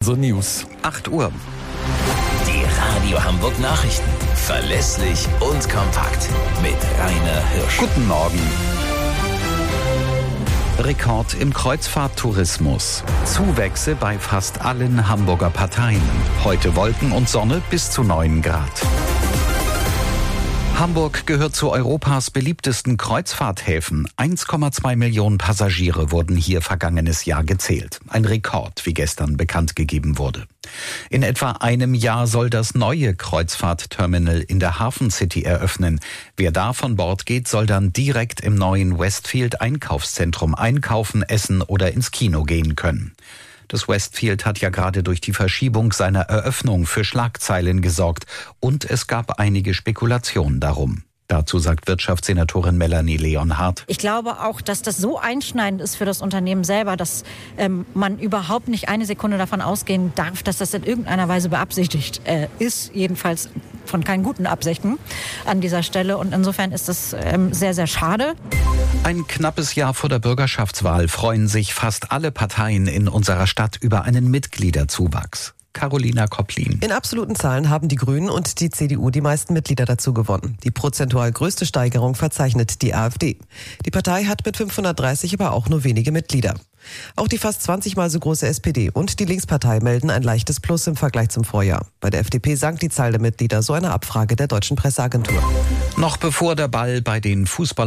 unsere News. 8 Uhr. Die Radio Hamburg Nachrichten. Verlässlich und kompakt. Mit Rainer Hirsch. Guten Morgen. Rekord im Kreuzfahrttourismus. Zuwächse bei fast allen Hamburger Parteien. Heute Wolken und Sonne bis zu 9 Grad. Hamburg gehört zu Europas beliebtesten Kreuzfahrthäfen. 1,2 Millionen Passagiere wurden hier vergangenes Jahr gezählt. Ein Rekord, wie gestern bekannt gegeben wurde. In etwa einem Jahr soll das neue Kreuzfahrtterminal in der Hafen City eröffnen. Wer da von Bord geht, soll dann direkt im neuen Westfield Einkaufszentrum einkaufen, essen oder ins Kino gehen können. Das Westfield hat ja gerade durch die Verschiebung seiner Eröffnung für Schlagzeilen gesorgt und es gab einige Spekulationen darum. Dazu sagt Wirtschaftssenatorin Melanie Leonhardt: Ich glaube auch, dass das so einschneidend ist für das Unternehmen selber, dass man überhaupt nicht eine Sekunde davon ausgehen darf, dass das in irgendeiner Weise beabsichtigt ist. Jedenfalls von keinen guten Absichten an dieser Stelle. Und insofern ist das sehr, sehr schade. Ein knappes Jahr vor der Bürgerschaftswahl freuen sich fast alle Parteien in unserer Stadt über einen Mitgliederzuwachs. Carolina Kopplin. In absoluten Zahlen haben die Grünen und die CDU die meisten Mitglieder dazu gewonnen. Die prozentual größte Steigerung verzeichnet die AfD. Die Partei hat mit 530 aber auch nur wenige Mitglieder. Auch die fast 20-mal so große SPD und die Linkspartei melden ein leichtes Plus im Vergleich zum Vorjahr. Bei der FDP sank die Zahl der Mitglieder, so eine Abfrage der Deutschen Presseagentur. Noch bevor der Ball bei den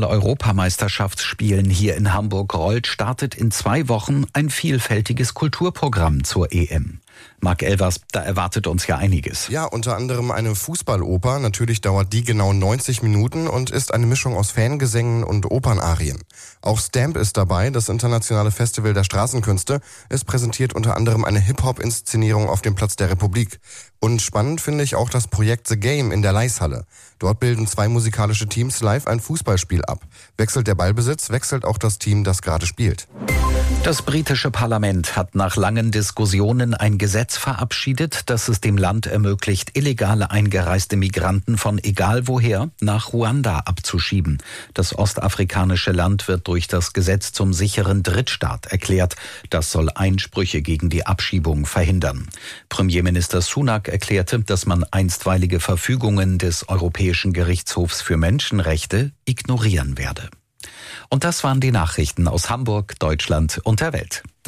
Fußball-Europameisterschaftsspielen hier in Hamburg rollt, startet in 2 Wochen ein vielfältiges Kulturprogramm zur EM. Marc Elvers, da erwartet uns ja einiges. Ja, unter anderem eine Fußballoper. Natürlich dauert die genau 90 Minuten und ist eine Mischung aus Fangesängen und Opernarien. Auch Stamp ist dabei, das internationale Festival der Straßenkünste. Es präsentiert unter anderem eine Hip-Hop-Inszenierung auf dem Platz der Republik. Und spannend finde ich auch das Projekt The Game in der Leishalle. Dort bilden 2 musikalische Teams live ein Fußballspiel ab. Wechselt der Ballbesitz, wechselt auch das Team, das gerade spielt. Das britische Parlament hat nach langen Diskussionen ein Gesetz verabschiedet, das es dem Land ermöglicht, illegale eingereiste Migranten von egal woher nach Ruanda abzuschieben. Das ostafrikanische Land wird durch das Gesetz zum sicheren Drittstaat erklärt. Das soll Einsprüche gegen die Abschiebung verhindern. Premierminister Sunak erklärte, dass man einstweilige Verfügungen des Europäischen Gerichtshofs für Menschenrechte ignorieren werde. Und das waren die Nachrichten aus Hamburg, Deutschland und der Welt.